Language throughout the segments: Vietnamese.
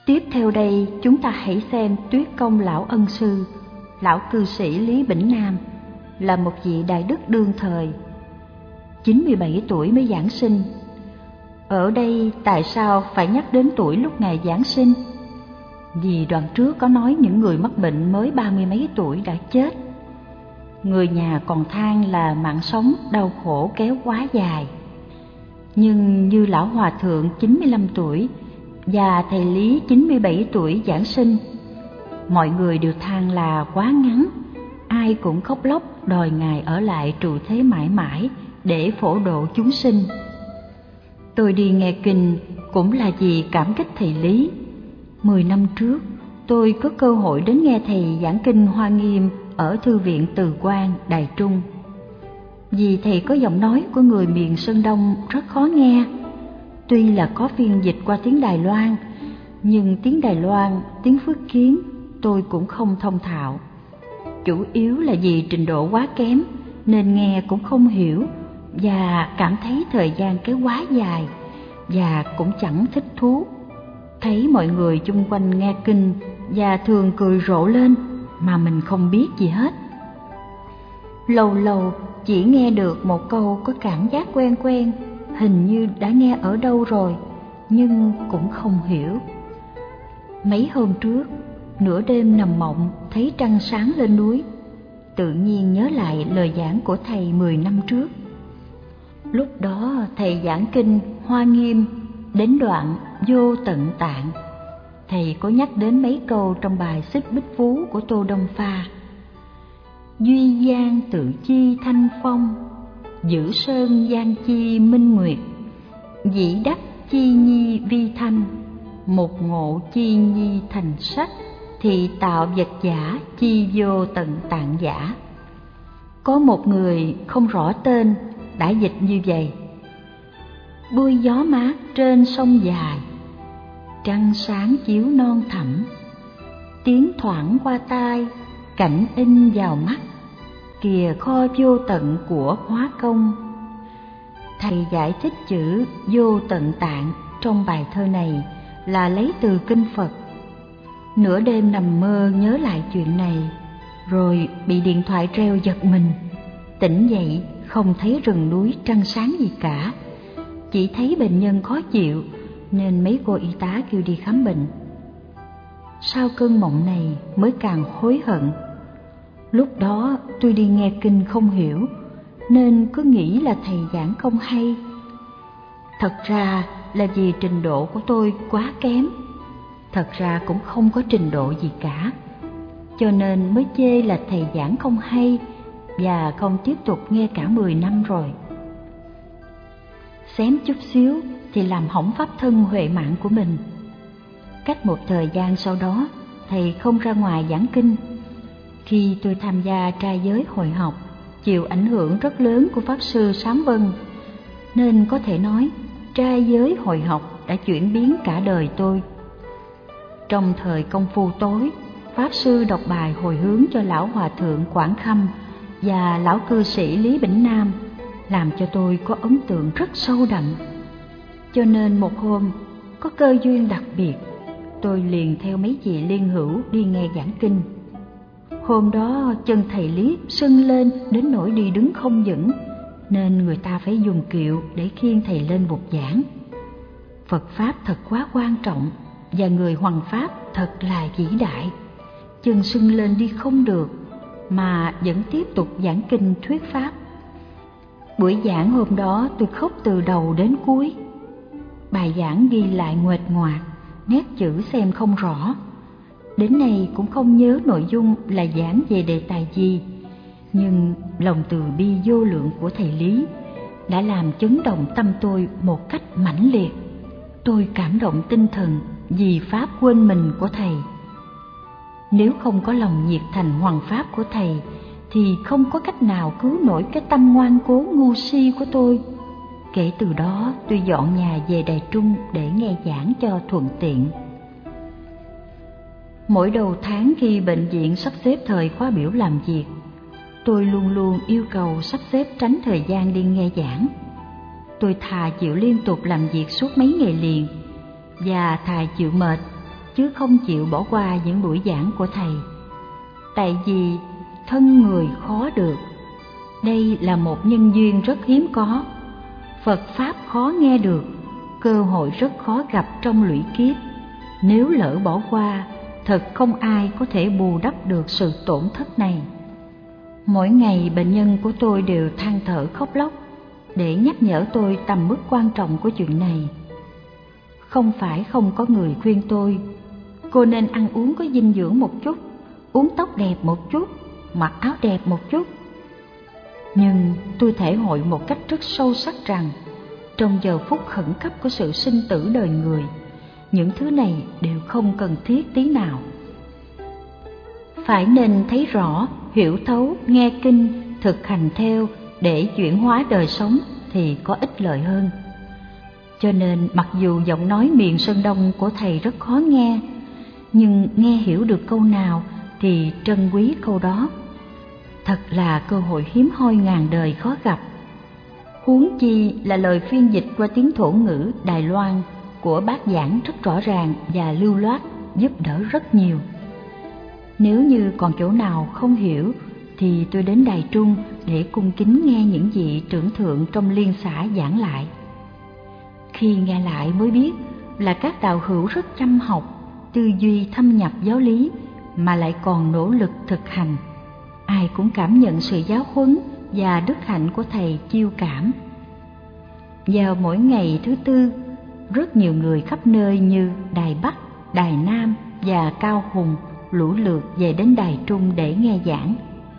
Tiếp theo đây chúng ta hãy xem Tuyết Công lão ân sư, lão cư sĩ Lý Bỉnh Nam, là một vị đại đức đương thời. 97 tuổi mới giảng sinh. Ở đây tại sao phải nhắc đến tuổi lúc Ngài giảng sinh? Vì đoạn trước có nói những người mắc bệnh mới 30 mấy tuổi đã chết. Người nhà còn than là mạng sống đau khổ kéo quá dài. Nhưng như lão hòa thượng 95 tuổi và thầy Lý 97 tuổi giảng sinh, mọi người đều than là quá ngắn. Ai cũng khóc lóc đòi Ngài ở lại trụ thế mãi mãi để phổ độ chúng sinh. Tôi đi nghe kinh cũng là vì cảm kích thầy Lý. 10 năm trước, tôi có cơ hội đến nghe thầy giảng kinh Hoa Nghiêm ở Thư viện Từ Quang, Đài Trung. Vì thầy có giọng nói của người miền Sơn Đông rất khó nghe. Tuy là có phiên dịch qua tiếng Đài Loan, nhưng tiếng Đài Loan, tiếng Phước Kiến tôi cũng không thông thạo. Chủ yếu là vì trình độ quá kém nên nghe cũng không hiểu và cảm thấy thời gian kéo quá dài và cũng chẳng thích thú. Thấy mọi người chung quanh nghe kinh và thường cười rộ lên mà mình không biết gì hết. Lâu lâu chỉ nghe được một câu có cảm giác quen quen, hình như đã nghe ở đâu rồi, nhưng cũng không hiểu. Mấy hôm trước, nửa đêm nằm mộng thấy trăng sáng lên núi, tự nhiên nhớ lại lời giảng của thầy 10 năm trước. Lúc đó thầy giảng kinh Hoa Nghiêm đến đoạn Vô Tận Tạng, thầy có nhắc đến mấy câu trong bài Xích Bích Phú của Tô Đông Pha. Duy gian tự chi thanh phong, giữ sơn gian chi minh nguyệt, dĩ đắc chi nhi vi thanh, một ngộ chi nhi thành sắc, thì tạo vật giả chi vô tận tạng giả. Có một người không rõ tên đã dịch như vậy: buôi gió mát trên sông dài, trăng sáng chiếu non thẳm, tiếng thoảng qua tai, cảnh in vào mắt, kìa kho vô tận của hóa công. Thầy giải thích chữ vô tận tạng trong bài thơ này là lấy từ kinh Phật. Nửa đêm nằm mơ nhớ lại chuyện này, rồi bị điện thoại reo giật mình. Tỉnh dậy không thấy rừng núi trăng sáng gì cả, chỉ thấy bệnh nhân khó chịu nên mấy cô y tá kêu đi khám bệnh. Sau cơn mộng này mới càng hối hận. Lúc đó tôi đi nghe kinh không hiểu nên cứ nghĩ là thầy giảng không hay. Thật ra là vì trình độ của tôi quá kém. Thật ra cũng không có trình độ gì cả, cho nên mới chê là thầy giảng không hay và không tiếp tục nghe cả 10 năm rồi. Xém chút xíu thì làm hỏng pháp thân huệ mạng của mình. Cách một thời gian sau đó, thầy không ra ngoài giảng kinh. Khi tôi tham gia trai giới hội học, chịu ảnh hưởng rất lớn của Pháp Sư Sám Vân, nên có thể nói trai giới hội học đã chuyển biến cả đời tôi. Trong thời công phu tối, Pháp Sư đọc bài hồi hướng cho Lão Hòa Thượng Quảng Khâm và Lão Cư sĩ Lý Bỉnh Nam, làm cho tôi có ấn tượng rất sâu đậm. Cho nên một hôm, có cơ duyên đặc biệt, tôi liền theo mấy vị liên hữu đi nghe giảng kinh. Hôm đó chân thầy Lý sưng lên đến nỗi đi đứng không vững, nên người ta phải dùng kiệu để khiêng thầy lên bục giảng. Phật Pháp thật quá quan trọng, và người hoằng Pháp thật là vĩ đại. Chân sưng lên đi không được, mà vẫn tiếp tục giảng kinh thuyết Pháp. Buổi giảng hôm đó tôi khóc từ đầu đến cuối. Bài giảng ghi lại nguệch ngoạc, nét chữ xem không rõ. Đến nay cũng không nhớ nội dung là giảng về đề tài gì, nhưng lòng từ bi vô lượng của thầy Lý đã làm chấn động tâm tôi một cách mãnh liệt. Tôi cảm động tinh thần vì Pháp quên mình của thầy. Nếu không có lòng nhiệt thành hoằng Pháp của thầy thì không có cách nào cứu nổi cái tâm ngoan cố ngu si của tôi. Kể từ đó tôi dọn nhà về Đài Trung để nghe giảng cho thuận tiện. Mỗi đầu tháng khi bệnh viện sắp xếp thời khóa biểu làm việc, tôi luôn luôn yêu cầu sắp xếp tránh thời gian đi nghe giảng. Tôi thà chịu liên tục làm việc suốt mấy ngày liền, và thà chịu mệt, chứ không chịu bỏ qua những buổi giảng của thầy. Tại vì thân người khó được, đây là một nhân duyên rất hiếm có. Phật Pháp khó nghe được, cơ hội rất khó gặp trong lũy kiếp. Nếu lỡ bỏ qua, thật không ai có thể bù đắp được sự tổn thất này. Mỗi ngày bệnh nhân của tôi đều than thở khóc lóc để nhắc nhở tôi tầm mức quan trọng của chuyện này. Không phải không có người khuyên tôi, cô nên ăn uống có dinh dưỡng một chút, uống tóc đẹp một chút, mặc áo đẹp một chút. Nhưng tôi thể hội một cách rất sâu sắc rằng trong giờ phút khẩn cấp của sự sinh tử đời người, những thứ này đều không cần thiết tí nào. Phải nên thấy rõ, hiểu thấu, nghe kinh, thực hành theo để chuyển hóa đời sống thì có ích lợi hơn. Cho nên mặc dù giọng nói miền Sơn Đông của thầy rất khó nghe, nhưng nghe hiểu được câu nào thì trân quý câu đó. Thật là cơ hội hiếm hoi ngàn đời khó gặp. Huống chi là lời phiên dịch qua tiếng thổ ngữ Đài Loan của bác giảng rất rõ ràng và lưu loát, giúp đỡ rất nhiều. Nếu như còn chỗ nào không hiểu thì tôi đến Đài Trung để cung kính nghe những vị trưởng thượng trong liên xã giảng lại. Khi nghe lại mới biết là các đạo hữu rất chăm học, tư duy thâm nhập giáo lý mà lại còn nỗ lực thực hành. Ai cũng cảm nhận sự giáo huấn và đức hạnh của thầy chiêu cảm. Vào mỗi ngày thứ tư, rất nhiều người khắp nơi như Đài Bắc, Đài Nam và Cao Hùng lũ lượt về đến Đài Trung để nghe giảng.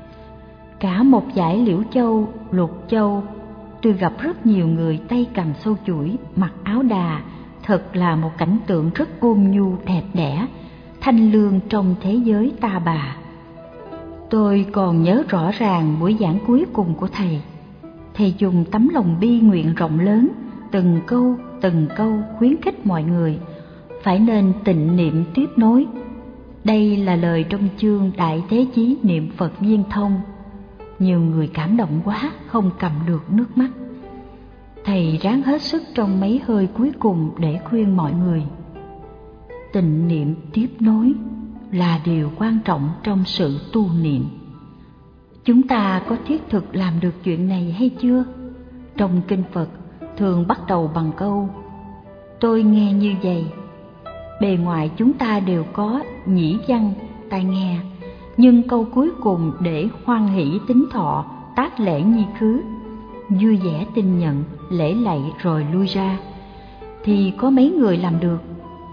Cả một dải Liễu Châu, Lục Châu, tôi gặp rất nhiều người tay cầm sâu chuỗi, mặc áo đà, thật là một cảnh tượng rất ôn nhu đẹp đẽ, thanh lương trong thế giới ta bà. Tôi còn nhớ rõ ràng buổi giảng cuối cùng của thầy. Thầy dùng tấm lòng bi nguyện rộng lớn, từng câu khuyến khích mọi người phải nên tịnh niệm tiếp nối. Đây là lời trong chương Đại Thế Chí Niệm Phật Viên Thông. Nhiều người cảm động quá, không cầm được nước mắt. Thầy ráng hết sức trong mấy hơi cuối cùng để khuyên mọi người. Tịnh niệm tiếp nối là điều quan trọng trong sự tu niệm. Chúng ta có thiết thực làm được chuyện này hay chưa? Trong kinh Phật thường bắt đầu bằng câu tôi nghe như vậy. Bề ngoài chúng ta đều có nhĩ văn, tai nghe, nhưng câu cuối cùng để hoan hỷ tín thọ, tác lễ nhi khứ, vui vẻ tin nhận, lễ lạy rồi lui ra, thì có mấy người làm được.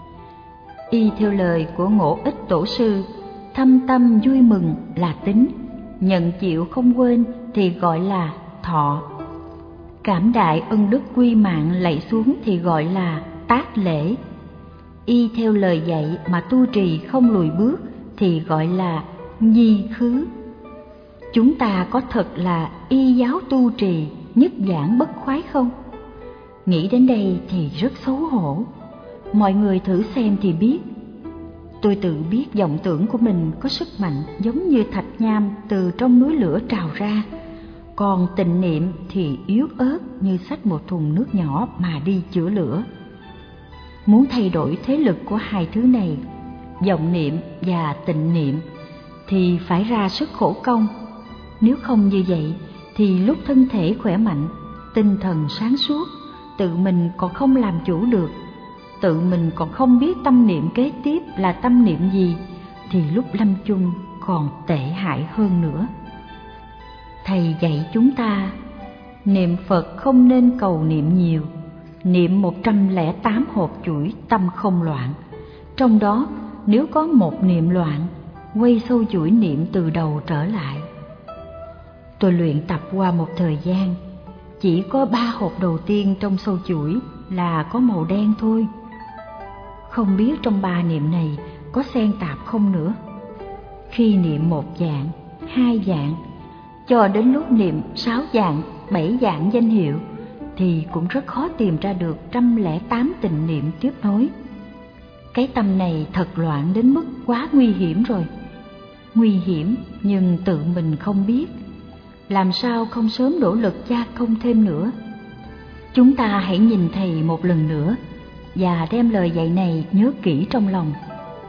Y theo lời của Ngộ Ích Tổ sư, thâm tâm vui mừng là tín, nhận chịu không quên thì gọi là thọ, cảm đại ân đức quy mạng lạy xuống thì gọi là tác lễ. Y theo lời dạy mà tu trì không lùi bước thì gọi là nhi khứ. Chúng ta có thật là y giáo tu trì, nhất giảng bất khoái không? Nghĩ đến đây thì rất xấu hổ. Mọi người thử xem thì biết. Tôi tự biết vọng tưởng của mình có sức mạnh giống như thạch nham từ trong núi lửa trào ra, còn tịnh niệm thì yếu ớt như xách một thùng nước nhỏ mà đi chữa lửa. Muốn thay đổi thế lực của hai thứ này, vọng niệm và tịnh niệm, thì phải ra sức khổ công. Nếu không như vậy thì lúc thân thể khỏe mạnh, tinh thần sáng suốt, tự mình còn không làm chủ được, tự mình còn không biết tâm niệm kế tiếp là tâm niệm gì, thì lúc lâm chung còn tệ hại hơn nữa. Thầy dạy chúng ta, niệm Phật không nên cầu niệm nhiều, niệm 108 hộp chuỗi tâm không loạn. Trong đó nếu có một niệm loạn, quay sâu chuỗi niệm từ đầu trở lại. Tôi luyện tập qua một thời gian, chỉ có 3 hộp đầu tiên trong sâu chuỗi là có màu đen thôi. Không biết trong 3 niệm này có xen tạp không nữa. Khi niệm 1 dạng, 2 dạng, cho đến lúc niệm 6 dạng, 7 dạng danh hiệu thì cũng rất khó tìm ra được 108 tịnh niệm tiếp nối. Cái tâm này thật loạn đến mức quá nguy hiểm rồi. Nguy hiểm nhưng tự mình không biết, làm sao không sớm nỗ lực gia công thêm nữa. Chúng ta hãy nhìn thầy một lần nữa và đem lời dạy này nhớ kỹ trong lòng.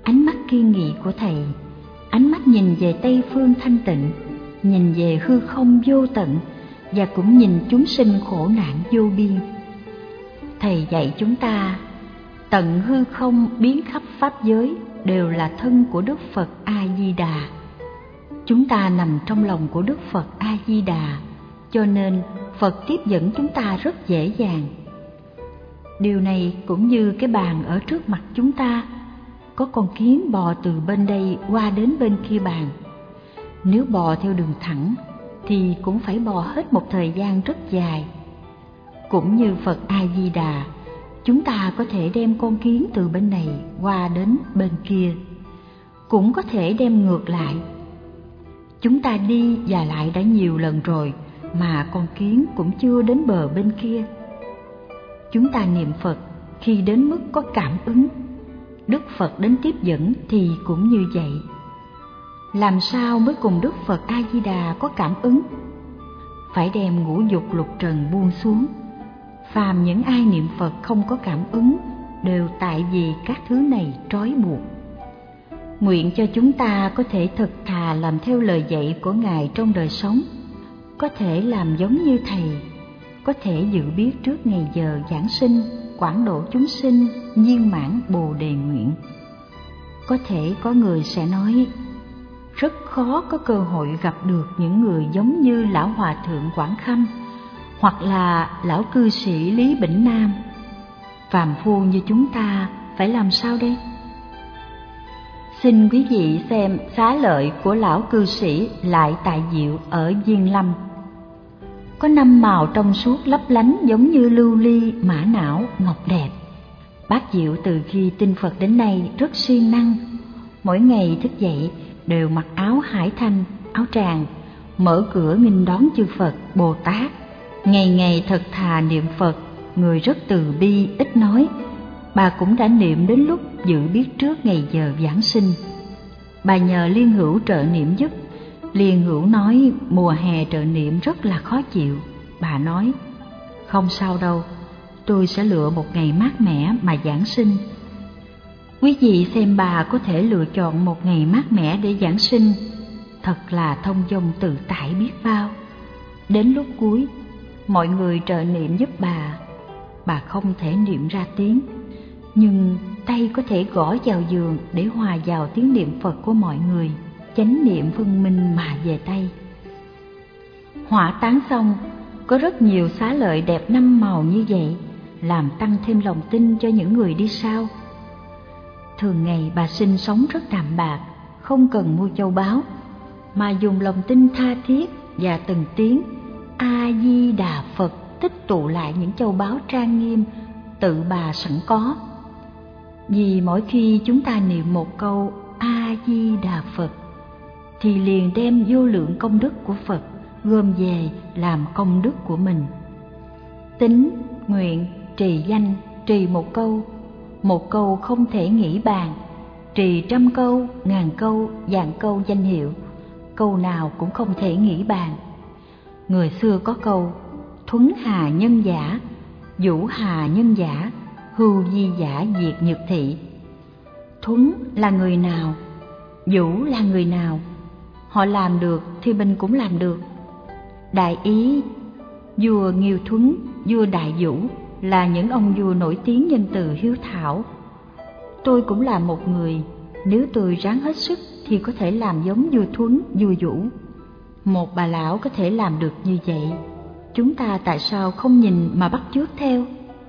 ánh mắt kiên nghị của Thầy, ánh mắt nhìn về Tây phương thanh tịnh, nhìn về hư không vô tận và cũng nhìn chúng sinh khổ nạn vô biên. Thầy dạy chúng ta, tận hư không biến khắp pháp giới đều là thân của Đức Phật A-di-đà. Chúng ta nằm trong lòng của Đức Phật A-di-đà, cho nên Phật tiếp dẫn chúng ta rất dễ dàng. Điều này cũng như cái bàn ở trước mặt chúng ta, có con kiến bò từ bên đây qua đến bên kia bàn. Nếu bò theo đường thẳng thì cũng phải bò hết một thời gian rất dài. Cũng như Phật A-di-đà, chúng ta có thể đem con kiến từ bên này qua đến bên kia, cũng có thể đem ngược lại. Chúng ta đi và lại đã nhiều lần rồi mà con kiến cũng chưa đến bờ bên kia. Chúng ta niệm Phật khi đến mức có cảm ứng, Đức Phật đến tiếp dẫn thì cũng như vậy. Làm sao mới cùng Đức Phật A-di-đà có cảm ứng? Phải đem ngũ dục lục trần buông xuống. Phàm những ai niệm Phật không có cảm ứng đều tại vì các thứ này trói buộc. Nguyện cho chúng ta có thể thật thà làm theo lời dạy của Ngài trong đời sống, có thể làm giống như Thầy, có thể dự biết trước ngày giờ giảng sinh, quảng độ chúng sinh, viên mãn Bồ Đề nguyện. Có thể có người sẽ nói, rất khó có cơ hội gặp được những người giống như Lão Hòa Thượng Quảng Khâm hoặc là Lão Cư Sĩ Lý Bỉnh Nam. Phàm phu như chúng ta phải làm sao đây? Xin quý vị xem xá lợi của Lão Cư Sĩ Lại Tại Diệu ở Diên Lâm. Có 5 màu trong suốt lấp lánh giống như lưu ly, mã não, ngọc đẹp. Bác Diệu từ khi tin Phật đến nay rất siêng năng. Mỗi ngày thức dậy đều mặc áo hải thanh, áo tràng, mở cửa nghênh đón chư Phật, Bồ Tát. Ngày ngày thật thà niệm Phật, người rất từ bi, ít nói. Bà cũng đã niệm đến lúc dự biết trước ngày giờ giảng sinh. Bà nhờ Liên Hữu trợ niệm giúp. Liên Hữu nói mùa hè trợ niệm rất là khó chịu. Bà nói, không sao đâu, tôi sẽ lựa một ngày mát mẻ mà giảng sinh. Quý vị xem bà có thể lựa chọn một ngày mát mẻ để giảng sinh, thật là thông dong tự tại biết bao. Đến lúc cuối, mọi người trợ niệm giúp bà không thể niệm ra tiếng, nhưng tay có thể gõ vào giường để hòa vào tiếng niệm Phật của mọi người, chánh niệm phân minh mà về tay. Hỏa táng xong, có rất nhiều xá lợi đẹp 5 màu như vậy, làm tăng thêm lòng tin cho những người đi sau. Thường ngày bà sinh sống rất đạm bạc, không cần mua châu báu, mà dùng lòng tin tha thiết và từng tiếng A-di-đà Phật tích tụ lại những châu báu trang nghiêm tự bà sẵn có. Vì mỗi khi chúng ta niệm một câu A-di-đà Phật thì liền đem vô lượng công đức của Phật gom về làm công đức của mình. Tín, nguyện, trì danh, trì một câu không thể nghĩ bàn, trì 100 câu, 1000 câu, vạn câu danh hiệu, câu nào cũng không thể nghĩ bàn. Người xưa có câu, thuấn hà nhân giả, vũ hà nhân giả, hưu di giả diệt nhược thị. Thuấn là người nào? Vũ là người nào? Họ làm được thì mình cũng làm được. Đại ý, vua Nghiêu Thuấn, vua Đại Vũ là những ông vua nổi tiếng nhân từ hiếu thảo. Tôi cũng là một người, nếu tôi ráng hết sức thì có thể làm giống vua Thuấn, vua Vũ. Một bà lão có thể làm được như vậy, chúng ta tại sao không nhìn mà bắt chước theo?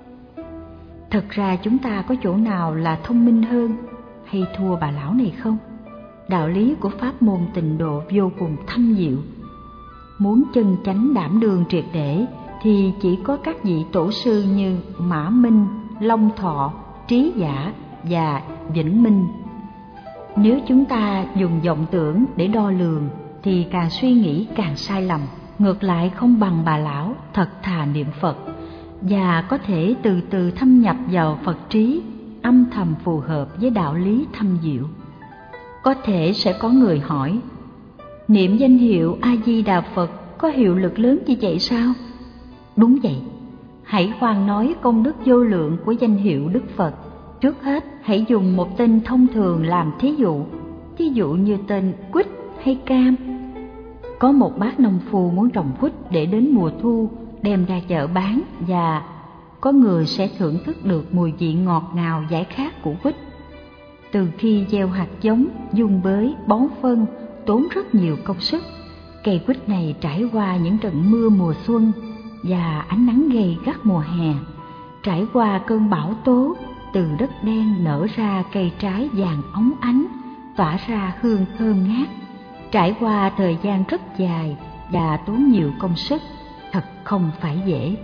Thật ra chúng ta có chỗ nào là thông minh hơn hay thua bà lão này không? Đạo lý của pháp môn tịnh độ vô cùng thâm diệu. Muốn chân chánh đảm đương triệt để thì chỉ có các vị tổ sư như Mã Minh, Long Thọ, Trí Giả và Vĩnh Minh. Nếu chúng ta dùng vọng tưởng để đo lường thì càng suy nghĩ càng sai lầm, ngược lại không bằng bà lão thật thà niệm Phật và có thể từ từ thâm nhập vào Phật trí, âm thầm phù hợp với đạo lý thâm diệu. Có thể sẽ có người hỏi, niệm danh hiệu A-di-đà Phật có hiệu lực lớn như vậy sao? Đúng vậy, hãy khoan nói công đức vô lượng của danh hiệu Đức Phật Trước hết, hãy dùng một tên thông thường làm thí dụ như tên quýt hay cam. Có một bác nông phu muốn trồng quýt để đến mùa thu đem ra chợ bán, và có người sẽ thưởng thức được mùi vị ngọt ngào giải khát của quýt. Từ khi gieo hạt giống, dung bới, bón phân, tốn rất nhiều công sức, cây quýt này trải qua những trận mưa mùa xuân và ánh nắng gay gắt mùa hè, trải qua cơn bão tố, từ đất đen nở ra cây trái vàng óng ánh, tỏa ra hương thơm ngát, trải qua thời gian rất dài và tốn nhiều công sức, thật không phải dễ.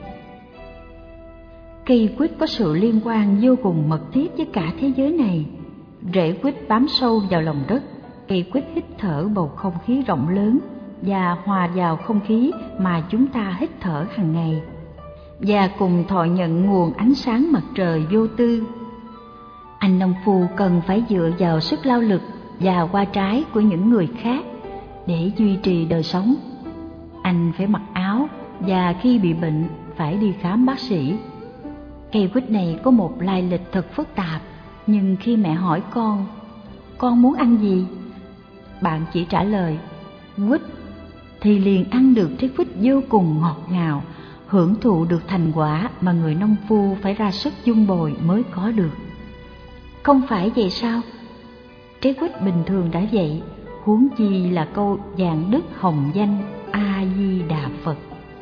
Cây quýt có sự liên quan vô cùng mật thiết với cả thế giới này. Rễ quýt bám sâu vào lòng đất, cây quýt hít thở bầu không khí rộng lớn và hòa vào không khí mà chúng ta hít thở hàng ngày, và cùng thọ nhận nguồn ánh sáng mặt trời vô tư. Anh nông phu cần phải dựa vào sức lao lực và hoa trái của những người khác để duy trì đời sống. Anh phải mặc áo và khi bị bệnh phải đi khám bác sĩ. Cây quýt này có một lai lịch thật phức tạp, nhưng khi mẹ hỏi con muốn ăn gì? Bạn chỉ trả lời quýt, thì liền ăn được trái quýt vô cùng ngọt ngào, hưởng thụ được thành quả mà người nông phu phải ra sức vun bồi mới có được. Không phải vậy sao? Trái quýt bình thường đã vậy, huống chi là câu vạn đức hồng danh A Di Đà Phật.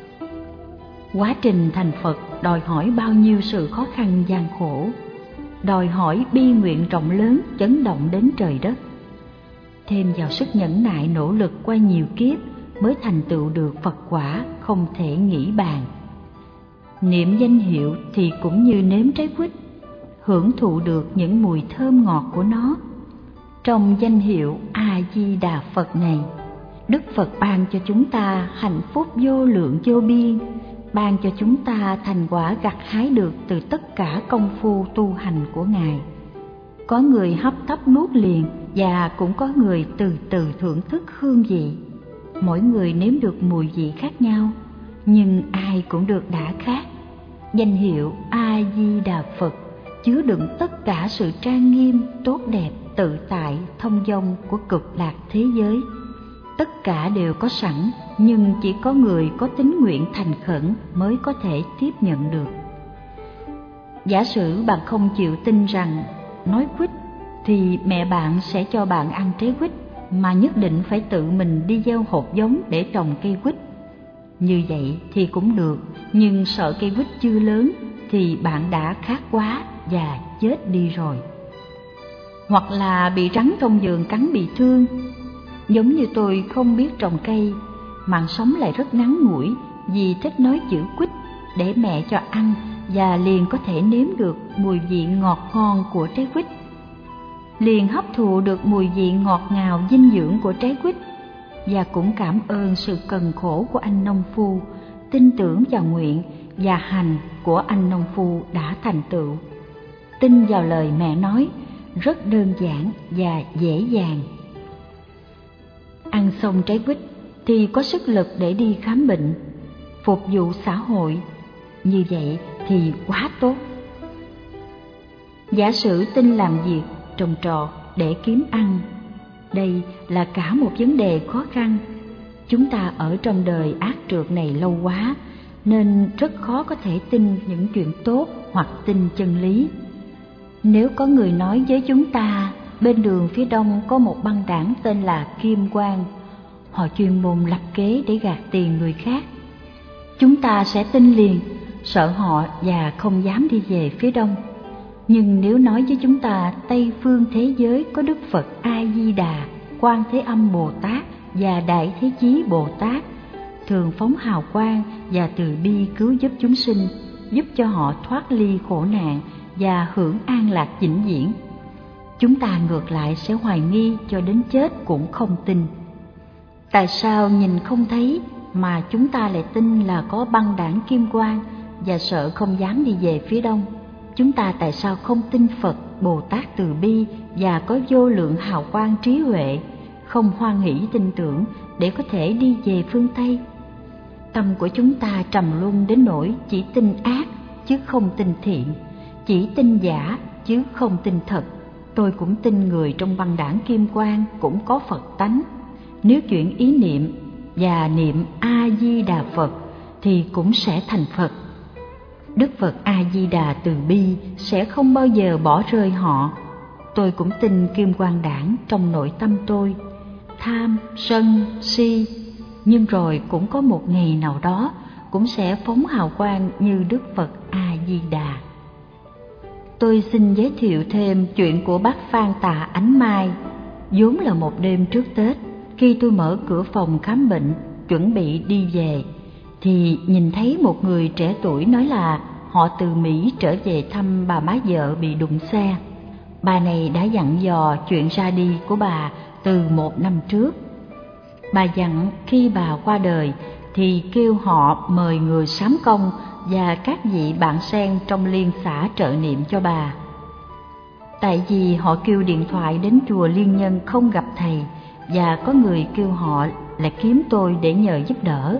Quá trình thành Phật đòi hỏi bao nhiêu sự khó khăn gian khổ, đòi hỏi bi nguyện rộng lớn chấn động đến trời đất. Thêm vào sức nhẫn nại nỗ lực qua nhiều kiếp mới thành tựu được Phật quả không thể nghĩ bàn. Niệm danh hiệu thì cũng như nếm trái quýt, hưởng thụ được những mùi thơm ngọt của nó. Trong danh hiệu A Di Đà Phật này, Đức Phật ban cho chúng ta hạnh phúc vô lượng vô biên, ban cho chúng ta thành quả gặt hái được từ tất cả công phu tu hành của Ngài. Có người hấp tấp nuốt liền, và cũng có người từ từ thưởng thức hương vị. Mỗi người nếm được mùi vị khác nhau, nhưng ai cũng được đã khác. Danh hiệu A Di Đà Phật chứa đựng tất cả sự trang nghiêm, tốt đẹp, tự tại, thông dong của cực lạc thế giới. Tất cả đều có sẵn, nhưng chỉ có người có tín nguyện thành khẩn mới có thể tiếp nhận được. Giả sử bạn không chịu tin rằng nói quýt thì mẹ bạn sẽ cho bạn ăn trái quýt, mà nhất định phải tự mình đi gieo hột giống để trồng cây quýt. Như vậy thì cũng được, nhưng sợ cây quýt chưa lớn thì bạn đã khát quá và chết đi rồi. Hoặc là bị rắn trong vườn cắn bị thương. Giống như tôi không biết trồng cây, mạng sống lại rất ngắn ngủi vì thích nói chữ quýt để mẹ cho ăn, và liền có thể nếm được mùi vị ngọt ngon của trái quýt, liền hấp thụ được mùi vị ngọt ngào dinh dưỡng của trái quýt, và cũng cảm ơn sự cần khổ của anh nông phu, tin tưởng vào nguyện và hành của anh nông phu đã thành tựu. Tin vào lời mẹ nói rất đơn giản và dễ dàng. Ăn xong trái quýt thì có sức lực để đi khám bệnh, phục vụ xã hội. Như vậy thì quá tốt. Giả sử tin làm việc trồng trọt để kiếm ăn, đây là cả một vấn đề khó khăn. Chúng ta ở trong đời ác trượt này lâu quá, nên rất khó có thể tin những chuyện tốt hoặc tin chân lý. Nếu có người nói với chúng ta bên đường phía đông có một băng đảng tên là Kim Quang, họ chuyên môn lập kế để gạt tiền người khác, chúng ta sẽ tin liền, sợ họ và không dám đi về phía đông. Nhưng nếu nói với chúng ta Tây phương thế giới có Đức Phật A Di Đà, Quan Thế Âm Bồ Tát và Đại Thế Chí Bồ Tát, thường phóng hào quang và từ bi cứu giúp chúng sinh, giúp cho họ thoát ly khổ nạn và hưởng an lạc vĩnh viễn, chúng ta ngược lại sẽ hoài nghi cho đến chết cũng không tin. Tại sao nhìn không thấy mà chúng ta lại tin là có băng đảng Kim Quang và sợ không dám đi về phía đông? Chúng ta tại sao không tin Phật Bồ Tát từ bi và có vô lượng hào quang trí huệ, không hoan hỷ tin tưởng để có thể đi về phương Tây? Tâm của chúng ta trầm luân đến nỗi chỉ tin ác chứ không tin thiện, chỉ tin giả chứ không tin thật. Tôi cũng tin người trong băng đảng Kim Quang cũng có Phật tánh. Nếu chuyển ý niệm và niệm A-di-đà Phật thì cũng sẽ thành Phật. Đức Phật A-di-đà từ bi sẽ không bao giờ bỏ rơi họ. Tôi cũng tin Kim Quang đảng trong nội tâm tôi. Tham, sân, si, nhưng rồi cũng có một ngày nào đó cũng sẽ phóng hào quang như Đức Phật A-di-đà. Tôi xin giới thiệu thêm chuyện của bác Phan Tà Ánh Mai. Vốn là một đêm trước Tết, khi tôi mở cửa phòng khám bệnh chuẩn bị đi về thì nhìn thấy một người trẻ tuổi nói là họ từ Mỹ trở về thăm bà má vợ bị đụng xe. Bà này đã dặn dò chuyện ra đi của bà từ 1 năm trước. Bà dặn khi bà qua đời thì kêu họ mời người sám công và các vị bạn sen trong liên xã trợ niệm cho bà. Tại vì họ kêu điện thoại đến chùa Liên Nhân không gặp thầy, và có người kêu họ là kiếm tôi để nhờ giúp đỡ.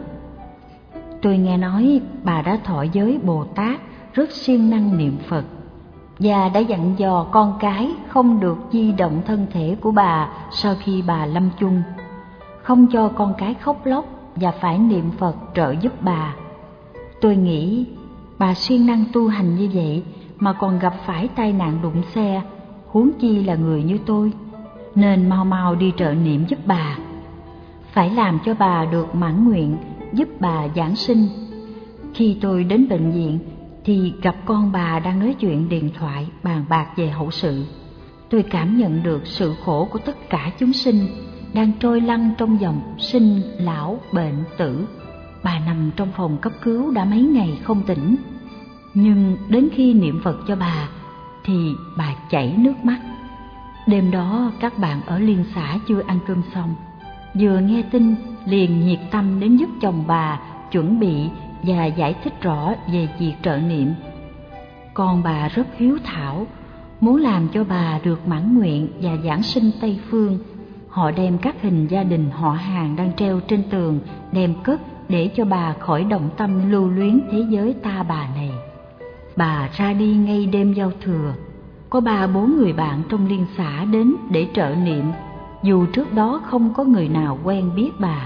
Tôi nghe nói bà đã thọ giới Bồ Tát, rất siêng năng niệm Phật, và đã dặn dò con cái không được di động thân thể của bà sau khi bà lâm chung, không cho con cái khóc lóc và phải niệm Phật trợ giúp bà. Tôi nghĩ bà siêng năng tu hành như vậy mà còn gặp phải tai nạn đụng xe, huống chi là người như tôi, nên mau mau đi trợ niệm giúp bà. Phải làm cho bà được mãn nguyện, giúp bà giảng sinh. Khi tôi đến bệnh viện thì gặp con bà đang nói chuyện điện thoại bàn bạc về hậu sự. Tôi cảm nhận được sự khổ của tất cả chúng sinh đang trôi lăn trong dòng sinh, lão, bệnh, tử. Bà nằm trong phòng cấp cứu đã mấy ngày không tỉnh, nhưng đến khi niệm Phật cho bà thì bà chảy nước mắt. Đêm đó các bạn ở liên xã chưa ăn cơm xong, vừa nghe tin liền nhiệt tâm đến giúp chồng bà chuẩn bị và giải thích rõ về việc trợ niệm. Con bà rất hiếu thảo, muốn làm cho bà được mãn nguyện và giảng sinh Tây Phương. Họ đem các hình gia đình họ hàng đang treo trên tường đem cất để cho bà khỏi động tâm lưu luyến thế giới ta bà này. Bà ra đi ngay đêm giao thừa. Có 3-4 người bạn trong liên xã đến để trợ niệm, dù trước đó không có người nào quen biết bà.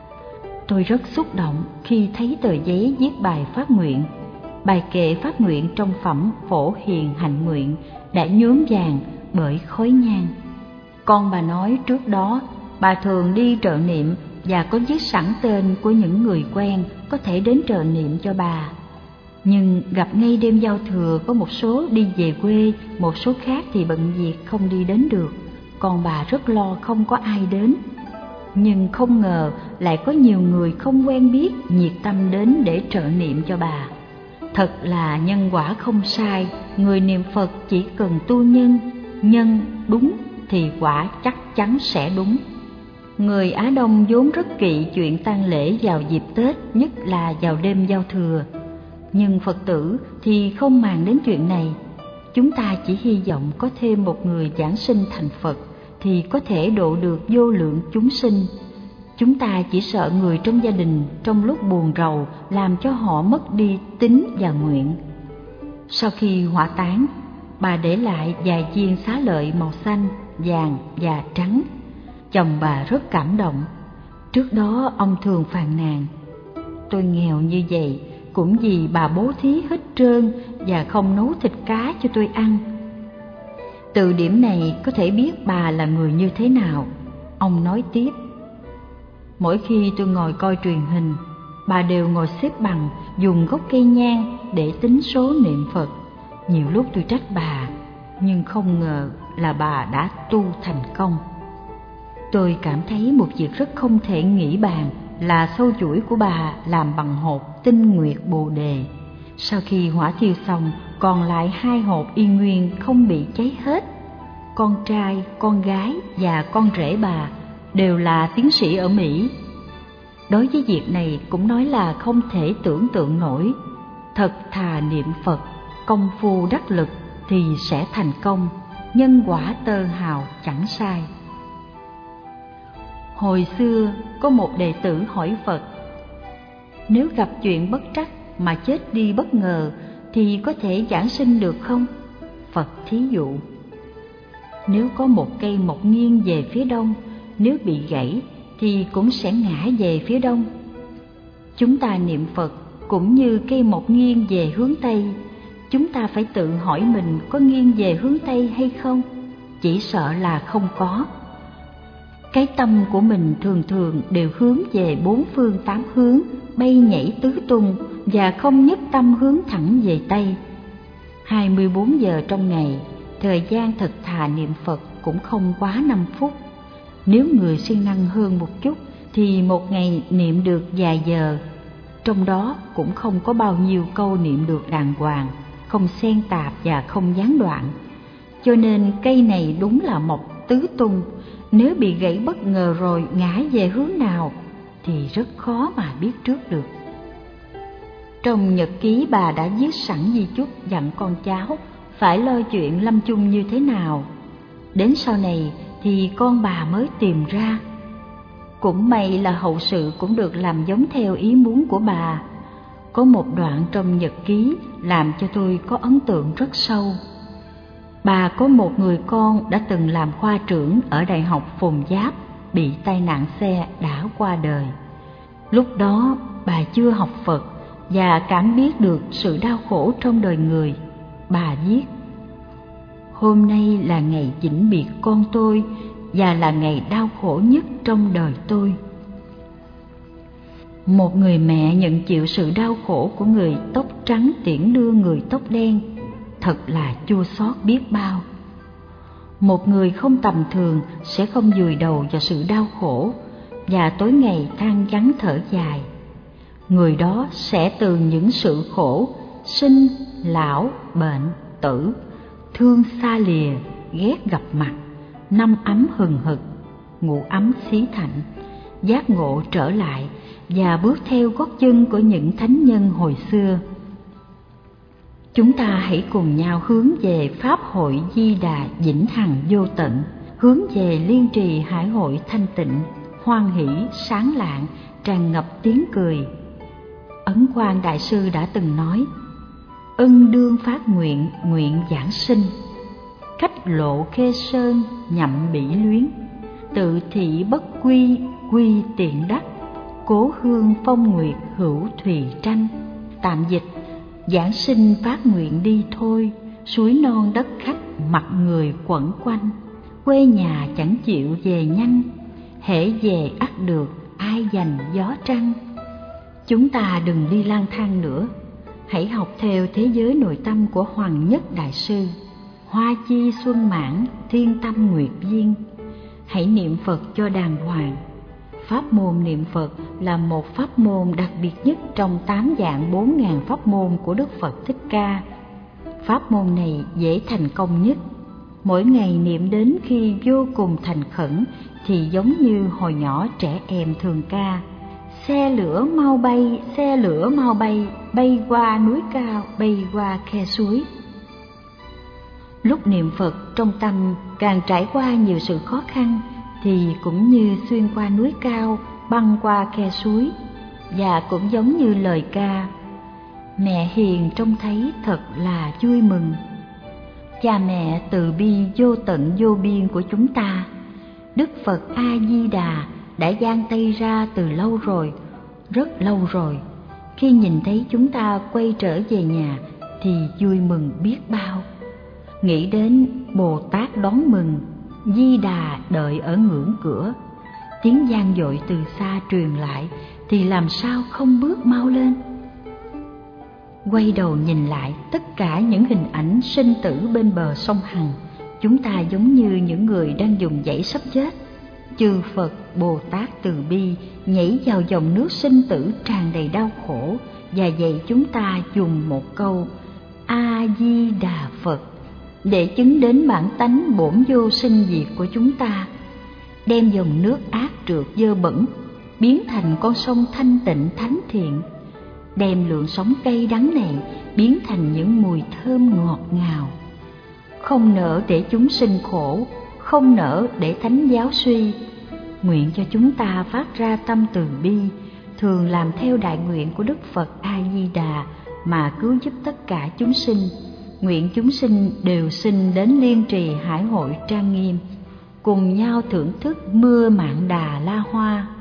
Tôi rất xúc động khi thấy tờ giấy viết bài phát nguyện. Bài kệ phát nguyện trong phẩm Phổ Hiền Hạnh Nguyện đã nhuốm vàng bởi khói nhang. Con bà nói trước đó bà thường đi trợ niệm và có viết sẵn tên của những người quen có thể đến trợ niệm cho bà. Nhưng gặp ngay đêm giao thừa có một số đi về quê, một số khác thì bận việc không đi đến được. Con bà rất lo không có ai đến. Nhưng không ngờ lại có nhiều người không quen biết nhiệt tâm đến để trợ niệm cho bà. Thật là nhân quả không sai, người niệm Phật chỉ cần tu nhân, nhân đúng thì quả chắc chắn sẽ đúng. Người Á Đông vốn rất kỵ chuyện tang lễ vào dịp Tết, nhất là vào đêm giao thừa. Nhưng Phật tử thì không màng đến chuyện này. Chúng ta chỉ hy vọng có thêm một người giảng sinh thành Phật thì có thể độ được vô lượng chúng sinh. Chúng ta chỉ sợ người trong gia đình trong lúc buồn rầu làm cho họ mất đi tín và nguyện. Sau khi hỏa táng, bà để lại vài viên xá lợi màu xanh, vàng và trắng. Chồng bà rất cảm động. Trước đó ông thường phàn nàn: tôi nghèo như vậy cũng vì bà bố thí hết trơn và không nấu thịt cá cho tôi ăn. Từ điểm này có thể biết bà là người như thế nào. Ông nói tiếp: mỗi khi tôi ngồi coi truyền hình, bà đều ngồi xếp bằng dùng gốc cây nhang để tính số niệm Phật. Nhiều lúc tôi trách bà, nhưng không ngờ là bà đã tu thành công. Tôi cảm thấy một việc rất không thể nghĩ bàn là sâu chuỗi của bà làm bằng hộp tinh nguyệt bồ đề. Sau khi hỏa thiêu xong, còn lại 2 hộp y nguyên không bị cháy hết. Con trai, con gái và con rể bà đều là tiến sĩ ở Mỹ. Đối với việc này cũng nói là không thể tưởng tượng nổi. Thật thà niệm Phật, công phu đắc lực thì sẽ thành công, nhân quả tơ hào chẳng sai. Hồi xưa có một đệ tử hỏi Phật: nếu gặp chuyện bất trắc mà chết đi bất ngờ thì có thể giảng sinh được không? Phật thí dụ: nếu có một cây mọc nghiêng về phía đông, nếu bị gãy thì cũng sẽ ngã về phía đông. Chúng ta niệm Phật cũng như cây mọc nghiêng về hướng Tây, chúng ta phải tự hỏi mình có nghiêng về hướng Tây hay không? Chỉ sợ là không có. Cái tâm của mình thường thường đều hướng về bốn phương tám hướng, bay nhảy tứ tung và không nhất tâm hướng thẳng về Tây. 24 giờ trong ngày, thời gian thật thà niệm Phật cũng không quá 5 phút. Nếu người siêng năng hơn một chút thì một ngày niệm được vài giờ, trong đó cũng không có bao nhiêu câu niệm được đàng hoàng, không xen tạp và không gián đoạn. Cho nên cây này đúng là mọc tứ tung, nếu bị gãy bất ngờ rồi ngã về hướng nào thì rất khó mà biết trước được. Trong nhật ký bà đã viết sẵn di chúc dặn con cháu phải lo chuyện lâm chung như thế nào. Đến sau này thì con bà mới tìm ra. Cũng may là hậu sự cũng được làm giống theo ý muốn của bà. Có một đoạn trong nhật ký làm cho tôi có ấn tượng rất sâu. Bà có một người con đã từng làm khoa trưởng ở Đại học Phùng Giáp, bị tai nạn xe đã qua đời. Lúc đó bà chưa học Phật và cảm biết được sự đau khổ trong đời người. Bà viết: hôm nay là ngày vĩnh biệt con tôi và là ngày đau khổ nhất trong đời tôi. Một người mẹ nhận chịu sự đau khổ của người tóc trắng tiễn đưa người tóc đen, thật là chua xót biết bao. Một người không tầm thường sẽ không vùi đầu vào sự đau khổ và tối ngày than vãn thở dài. Người đó sẽ từ những sự khổ sinh, lão, bệnh, tử, thương xa lìa, ghét gặp mặt, năm ấm hừng hực, ngũ ấm xí thạnh, giác ngộ trở lại và bước theo gót chân của những thánh nhân hồi xưa. Chúng ta hãy cùng nhau hướng về Pháp hội Di Đà vĩnh hằng vô tận, hướng về Liên Trì Hải hội thanh tịnh, hoan hỷ, sáng lạng, tràn ngập tiếng cười. Ấn Quang Đại Sư đã từng nói: ân đương phát nguyện, nguyện giảng sinh, cách lộ Khê Sơn, nhậm bỉ luyến, tự thị bất quy, quy tiện đắc, cố hương phong nguyệt hữu thùy tranh. Tạm dịch: giảng sinh phát nguyện đi thôi, suối non đất khách mặt người quẩn quanh, quê nhà chẳng chịu về nhanh, hễ về ắt được ai dành gió trăng. Chúng ta đừng đi lang thang nữa, hãy học theo thế giới nội tâm của Hoàng Nhất Đại Sư: hoa chi xuân mãn, thiên tâm nguyệt viên. Hãy niệm Phật cho đàng hoàng. Pháp môn niệm Phật là một pháp môn đặc biệt nhất trong 8 dạng 4.000 pháp môn của Đức Phật Thích Ca. Pháp môn này dễ thành công nhất. Mỗi ngày niệm đến khi vô cùng thành khẩn thì giống như hồi nhỏ trẻ em thường ca: xe lửa mau bay, xe lửa mau bay, bay qua núi cao, bay qua khe suối. Lúc niệm Phật trong tâm càng trải qua nhiều sự khó khăn thì cũng như xuyên qua núi cao, băng qua khe suối, và cũng giống như lời ca: mẹ hiền trông thấy thật là vui mừng. Cha mẹ từ bi vô tận vô biên của chúng ta, Đức Phật A Di Đà đã giang tay ra từ lâu rồi, rất lâu rồi. Khi nhìn thấy chúng ta quay trở về nhà thì vui mừng biết bao. Nghĩ đến Bồ Tát đón mừng, Di Đà đợi ở ngưỡng cửa, tiếng vang dội từ xa truyền lại thì làm sao không bước mau lên. Quay đầu nhìn lại tất cả những hình ảnh sinh tử bên bờ sông Hằng, chúng ta giống như những người đang dùng dãy sắp chết. Chư Phật Bồ Tát từ bi nhảy vào dòng nước sinh tử tràn đầy đau khổ và dạy chúng ta dùng một câu A Di Đà Phật để chứng đến bản tánh bổn vô sinh diệt của chúng ta, đem dòng nước ác trượt dơ bẩn biến thành con sông thanh tịnh thánh thiện, đem lượng sống cay đắng này biến thành những mùi thơm ngọt ngào. Không nỡ để chúng sinh khổ, không nỡ để thánh giáo suy. Nguyện cho chúng ta phát ra tâm từ bi, thường làm theo đại nguyện của Đức Phật A Di Đà mà cứu giúp tất cả chúng sinh, nguyện chúng sinh đều xin đến Liên Trì Hải hội trang nghiêm, cùng nhau thưởng thức mưa Mạn Đà La Hoa.